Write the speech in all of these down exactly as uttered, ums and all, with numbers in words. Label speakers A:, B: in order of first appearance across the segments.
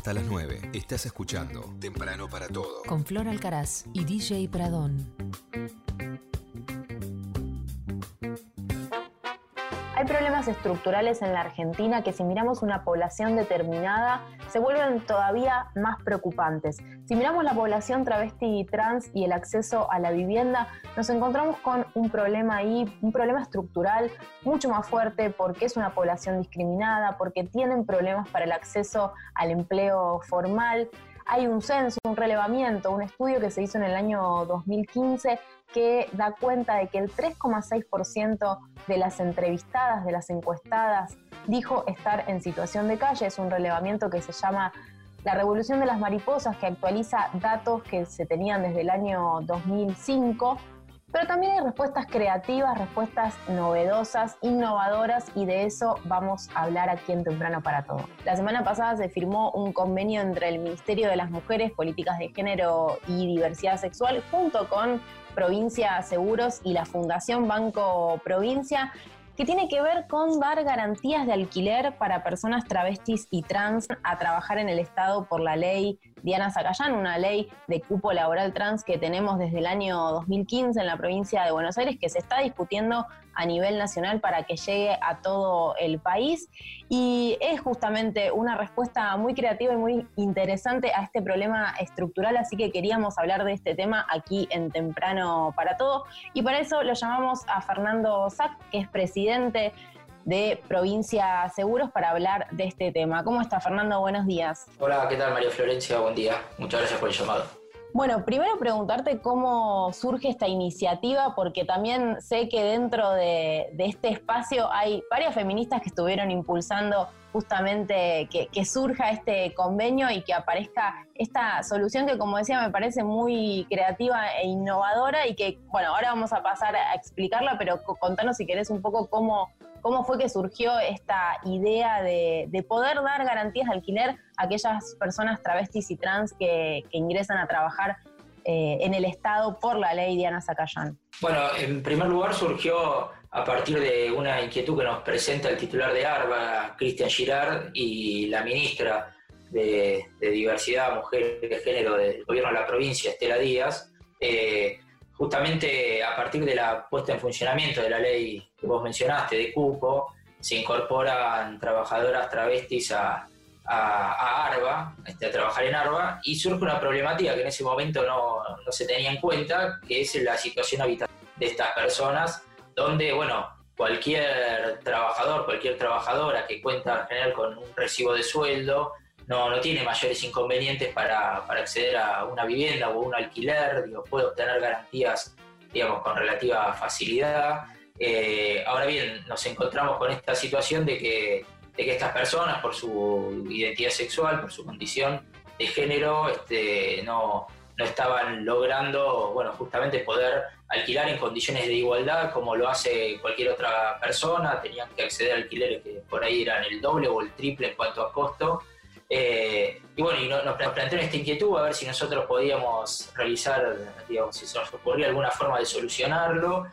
A: Hasta las nueve. Estás escuchando Temprano para Todo.
B: Con Flor Alcaraz y D J Pradón.
C: Hay problemas estructurales en la Argentina que, si miramos una población determinada, se vuelven todavía más preocupantes. Si miramos la población travesti y trans y el acceso a la vivienda, nos encontramos con un problema ahí, un problema estructural mucho más fuerte, porque es una población discriminada, porque tienen problemas para el acceso al empleo formal. Hay un censo, un relevamiento, un estudio que se hizo en el año dos mil quince que da cuenta de que el tres coma seis por ciento de las entrevistadas, de las encuestadas, dijo estar en situación de calle. Es un relevamiento que se llama La Revolución de las Mariposas, que actualiza datos que se tenían desde el año dos mil cinco. Pero también hay respuestas creativas, respuestas novedosas, innovadoras, y de eso vamos a hablar aquí en Temprano para Todo. La semana pasada se firmó un convenio entre el Ministerio de las Mujeres, Políticas de Género y Diversidad Sexual junto con Provincia Seguros y la Fundación Banco Provincia, que tiene que ver con dar garantías de alquiler para personas travestis y trans a trabajar en el Estado por la ley Diana Zacayán, una ley de cupo laboral trans que tenemos desde el año dos mil quince en la provincia de Buenos Aires, que se está discutiendo a nivel nacional para que llegue a todo el país, y es justamente una respuesta muy creativa y muy interesante a este problema estructural, así que queríamos hablar de este tema aquí en Temprano para Todo, y para eso lo llamamos a Fernando Sack, que es presidente de Provincia Seguros, para hablar de este tema. ¿Cómo está, Fernando? Buenos días.
D: Hola, ¿qué tal, María Florencia? Buen día. Muchas gracias por el llamado.
C: Bueno, primero preguntarte cómo surge esta iniciativa, porque también sé que dentro de, de este espacio hay varias feministas que estuvieron impulsando justamente que, que surja este convenio y que aparezca esta solución que, como decía, me parece muy creativa e innovadora, y que, bueno, ahora vamos a pasar a explicarla, pero contanos si querés un poco cómo, cómo fue que surgió esta idea de, de poder dar garantías de alquiler a aquellas personas travestis y trans que, que ingresan a trabajar eh, en el Estado por la ley Diana Zacayán.
D: Bueno, en primer lugar surgió a partir de una inquietud que nos presenta el titular de ARBA, Cristian Girard, y la ministra de, de Diversidad, Mujer y Género del Gobierno de la provincia, Estela Díaz. Eh, justamente a partir de la puesta en funcionamiento de la ley que vos mencionaste, de cupo, se incorporan trabajadoras travestis a, a, a ARBA, este, a trabajar en ARBA, y surge una problemática que en ese momento no, no se tenía en cuenta, que es la situación habitacional de estas personas, donde, bueno, cualquier trabajador, cualquier trabajadora que cuenta en general con un recibo de sueldo, no, no tiene mayores inconvenientes para, para acceder a una vivienda o un alquiler, digo, puede obtener garantías, digamos, con relativa facilidad. Eh, ahora bien, nos encontramos con esta situación de que, de que estas personas, por su identidad sexual, por su condición de género, este, no, no estaban logrando, bueno, justamente poder alquilar en condiciones de igualdad como lo hace cualquier otra persona. Tenían que acceder a alquileres que por ahí eran el doble o el triple en cuanto a costo. Eh, y bueno, y nos plantearon esta inquietud a ver si nosotros podíamos realizar, digamos, si se nos ocurría alguna forma de solucionarlo.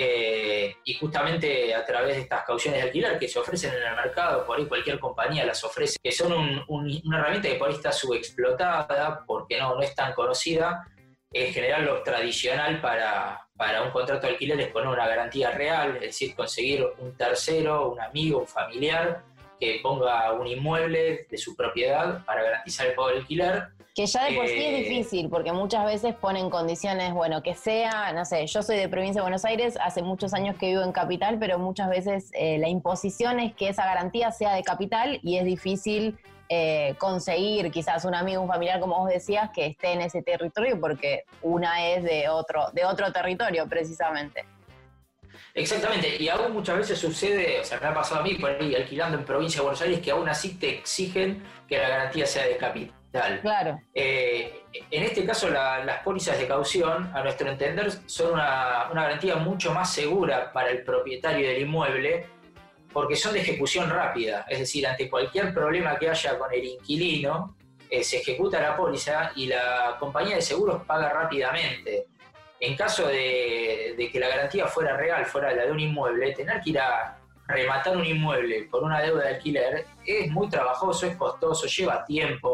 D: Eh, y justamente a través de estas cauciones de alquiler que se ofrecen en el mercado, por ahí cualquier compañía las ofrece, que son un, un, una herramienta que por ahí está subexplotada porque no, no es tan conocida. En general, lo tradicional para, para un contrato de alquiler es poner una garantía real, es decir, conseguir un tercero, un amigo, un familiar que ponga un inmueble de su propiedad para garantizar el pago del alquiler.
C: Que ya de por sí
D: eh,
C: es difícil, porque muchas veces ponen condiciones, bueno, que sea, no sé, yo soy de Provincia de Buenos Aires, hace muchos años que vivo en Capital, pero muchas veces eh, la imposición es que esa garantía sea de Capital, y es difícil eh, conseguir quizás un amigo, un familiar, como vos decías, que esté en ese territorio, porque una es de otro, de otro territorio precisamente.
D: Exactamente, y aún muchas veces sucede, o sea, me ha pasado a mí por ahí alquilando en Provincia de Buenos Aires, que aún así te exigen que la garantía sea de Capital.
C: Claro.
D: Eh, en este caso, la, las pólizas de caución, a nuestro entender, son una, una garantía mucho más segura para el propietario del inmueble, porque son de ejecución rápida, es decir, ante cualquier problema que haya con el inquilino, eh, se ejecuta la póliza y la compañía de seguros paga rápidamente. En caso de, de que la garantía fuera real, fuera la de un inmueble, tener que ir a rematar un inmueble por una deuda de alquiler es muy trabajoso, es costoso, lleva tiempo.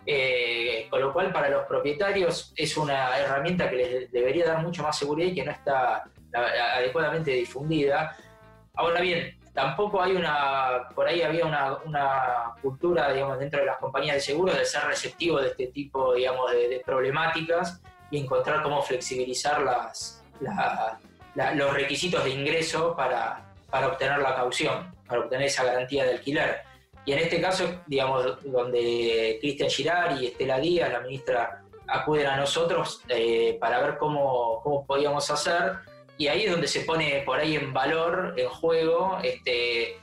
D: Eh, con lo cual, para los propietarios es una herramienta que les debería dar mucho más seguridad y que no está adecuadamente difundida. Ahora bien, tampoco hay una, por ahí había una, una cultura, digamos, dentro de las compañías de seguros de ser receptivo de este tipo, digamos, de, de problemáticas y encontrar cómo flexibilizar las, la, la, los requisitos de ingreso para, para obtener la caución, para obtener esa garantía de alquiler. Y en este caso, digamos, donde Cristian Girard y Estela Díaz, la ministra, acuden a nosotros eh, para ver cómo, cómo podíamos hacer, y ahí es donde se pone por ahí en valor, en juego, este,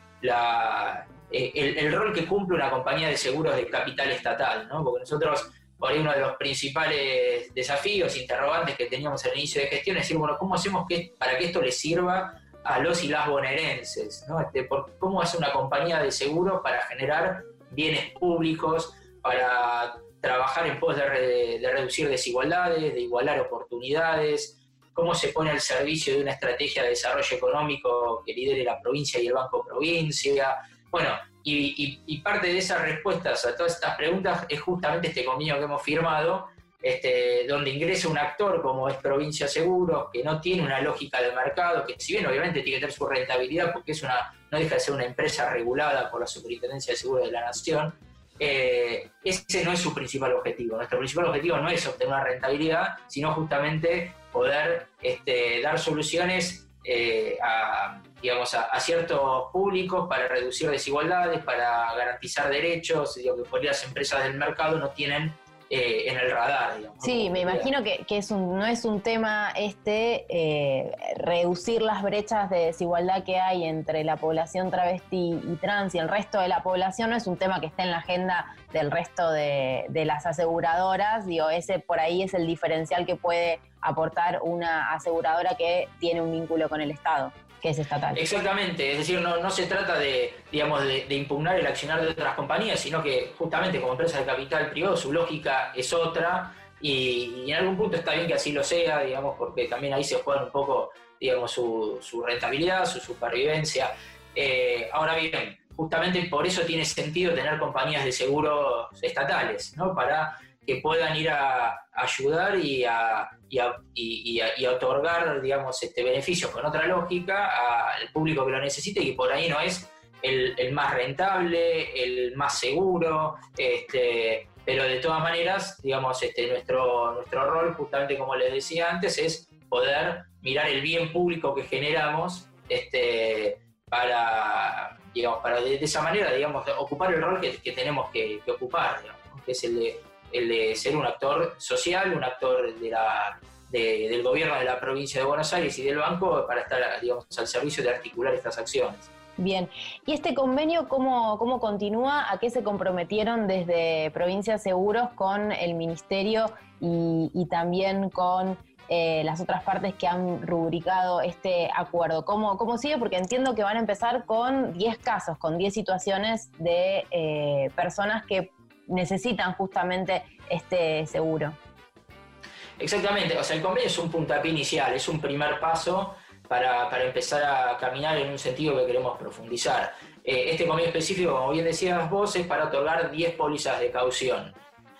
D: la, eh, el, el rol que cumple una compañía de seguros de capital estatal, ¿no? Porque nosotros, por ahí uno de los principales desafíos, interrogantes que teníamos al inicio de gestión es decir, bueno, ¿cómo hacemos que, para que esto le sirva a los y las bonaerenses, ¿no? Este, por, ¿Cómo hace una compañía de seguros para generar bienes públicos, para trabajar en pos de, re, de reducir desigualdades, de igualar oportunidades? ¿Cómo se pone al servicio de una estrategia de desarrollo económico que lidere la provincia y el Banco Provincia? Bueno, y, y, y parte de esas respuestas a todas estas preguntas es justamente este convenio que hemos firmado, Este, donde ingresa un actor como es Provincia Seguros, que no tiene una lógica de mercado, que si bien obviamente tiene que tener su rentabilidad, porque es una, no deja de ser una empresa regulada por la Superintendencia de Seguros de la Nación, eh, ese no es su principal objetivo. Nuestro principal objetivo no es obtener una rentabilidad, sino justamente poder este, dar soluciones eh, a, digamos, a, a ciertos públicos para reducir desigualdades, para garantizar derechos, digo, que por ahí las empresas del mercado no tienen Eh, en el radar, digamos.
C: Sí,
D: ¿no?
C: me imagino que, que es un, no es un tema este eh, reducir las brechas de desigualdad que hay entre la población travesti y trans y el resto de la población, no es un tema que esté en la agenda del resto de, de las aseguradoras, digo, ese por ahí es el diferencial que puede aportar una aseguradora que tiene un vínculo con el Estado, que es estatal.
D: Exactamente, es decir, no, no se trata de, digamos, de, de impugnar el accionar de otras compañías, sino que justamente como empresa de capital privado su lógica es otra y, y en algún punto está bien que así lo sea, digamos, porque también ahí se juega un poco, digamos, su, su rentabilidad, su supervivencia. Eh, ahora bien, justamente por eso tiene sentido tener compañías de seguros estatales, ¿no? Para que puedan ir a, a ayudar y a, y, a, y, y, a, y a otorgar, digamos, este, beneficios con otra lógica al público que lo necesite y que por ahí no es el, el más rentable, el más seguro, este, pero de todas maneras, digamos, este, nuestro, nuestro rol, justamente como les decía antes, es poder mirar el bien público que generamos este, para, digamos, para de, de esa manera, digamos, ocupar el rol que, que tenemos que, que ocupar, digamos, que es el de el de ser un actor social, un actor de la, de, del gobierno de la provincia de Buenos Aires y del banco para estar, digamos, al servicio de articular estas acciones.
C: Bien, ¿y este convenio cómo, cómo continúa? ¿A qué se comprometieron desde Provincia Seguros con el Ministerio y, y también con eh, las otras partes que han rubricado este acuerdo? ¿Cómo, cómo sigue? Porque entiendo que van a empezar con diez casos, con diez situaciones de eh, personas que necesitan justamente este seguro.
D: Exactamente, o sea, el convenio es un puntapié inicial, es un primer paso para, para empezar a caminar en un sentido que queremos profundizar. Eh, este convenio específico, como bien decías vos, es para otorgar diez pólizas de caución.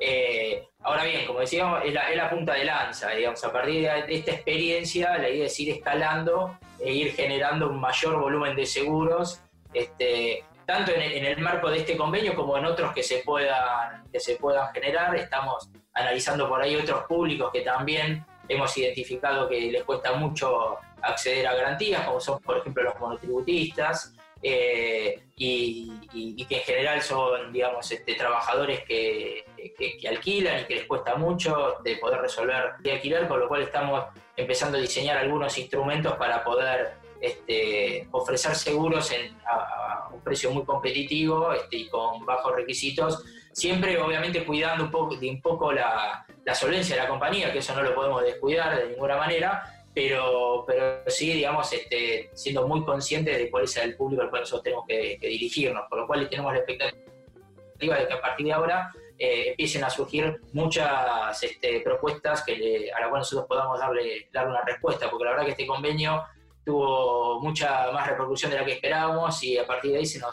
D: Eh, ahora bien, como decíamos, es la, es la punta de lanza, digamos, a partir de esta experiencia la idea es ir escalando e ir generando un mayor volumen de seguros, este, tanto en el, en el marco de este convenio como en otros que se puedan, que se puedan generar. Estamos analizando por ahí otros públicos que también hemos identificado que les cuesta mucho acceder a garantías, como son, por ejemplo, los monotributistas, eh, y, y, y que en general son, digamos, este, trabajadores que, que, que alquilan y que les cuesta mucho de poder resolver de alquilar, con lo cual estamos empezando a diseñar algunos instrumentos para poder este, ofrecer seguros en, a, a un precio muy competitivo este, y con bajos requisitos, siempre obviamente cuidando un poco, de un poco la, la solvencia de la compañía, que eso no lo podemos descuidar de ninguna manera, pero, pero sí, digamos, este, siendo muy conscientes de cuál es el público al cual nosotros tenemos que, que dirigirnos, por lo cual tenemos la expectativa de que a partir de ahora eh, empiecen a surgir muchas este, propuestas que le, a las cuales nosotros podamos darle, darle una respuesta, porque la verdad que este convenio tuvo mucha más repercusión de la que esperábamos y a partir de ahí se nos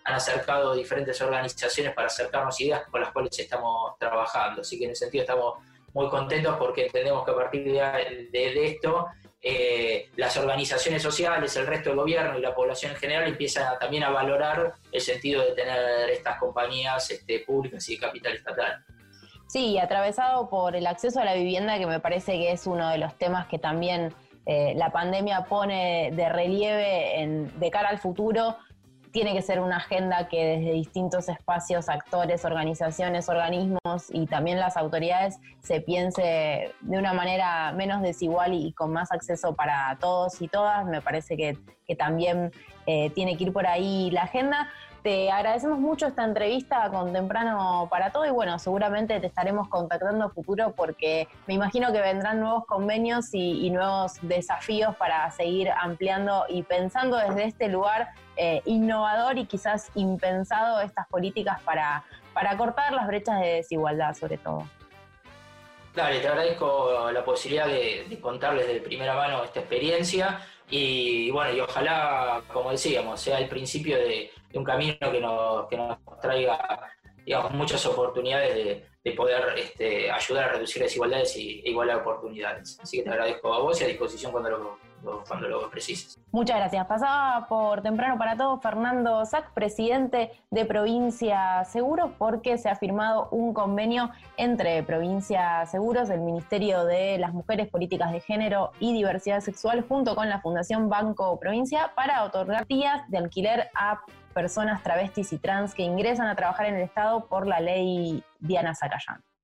D: han acercado diferentes organizaciones para acercarnos ideas con las cuales estamos trabajando. Así que en ese sentido estamos muy contentos porque entendemos que a partir de, de, de esto eh, las organizaciones sociales, el resto del gobierno y la población en general empiezan a, también a valorar el sentido de tener estas compañías este, públicas y de capital estatal.
C: Sí, atravesado por el acceso a la vivienda, que me parece que es uno de los temas que también eh, la pandemia pone de relieve en, de cara al futuro. Tiene que ser una agenda que desde distintos espacios, actores, organizaciones, organismos y también las autoridades se piense de una manera menos desigual y con más acceso para todos y todas. Me parece que, que también eh, tiene que ir por ahí la agenda. Te agradecemos mucho esta entrevista con Temprano para Todo y bueno, seguramente te estaremos contactando a futuro porque me imagino que vendrán nuevos convenios y, y nuevos desafíos para seguir ampliando y pensando desde este lugar eh, innovador y quizás impensado estas políticas para, para cortar las brechas de desigualdad sobre todo.
D: Dale, te agradezco la posibilidad de, de contarles de primera mano esta experiencia y bueno, y ojalá, como decíamos, sea el principio de, de un camino que nos, que nos traiga, digamos, muchas oportunidades de, de poder este, ayudar a reducir desigualdades y igualar oportunidades. Así que te agradezco a vos y a disposición cuando lo, lo, cuando lo precises.
C: Muchas gracias. Pasaba por Temprano para Todo Fernando Sac, presidente de Provincia Seguros, porque se ha firmado un convenio entre Provincia Seguros, el Ministerio de las Mujeres, Políticas de Género y Diversidad Sexual, junto con la Fundación Banco Provincia, para otorgar días de alquiler a personas travestis y trans que ingresan a trabajar en el Estado por la ley Diana Zacayán.